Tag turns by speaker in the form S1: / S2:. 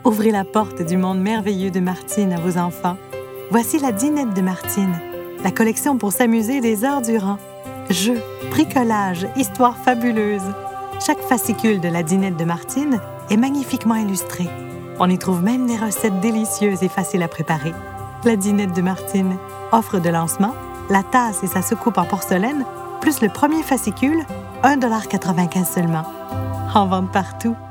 S1: Ouvrez la porte du monde merveilleux de Martine à vos enfants. Voici la Dinette de Martine, la collection pour s'amuser des heures durant. Jeux, bricolage, histoires fabuleuses. Chaque fascicule de la Dinette de Martine est magnifiquement illustrée. On y trouve même des recettes délicieuses et faciles à préparer. La Dinette de Martine, offre de lancement, la tasse et sa soucoupe en porcelaine, plus le premier fascicule, 1,95 $ seulement. En vente partout.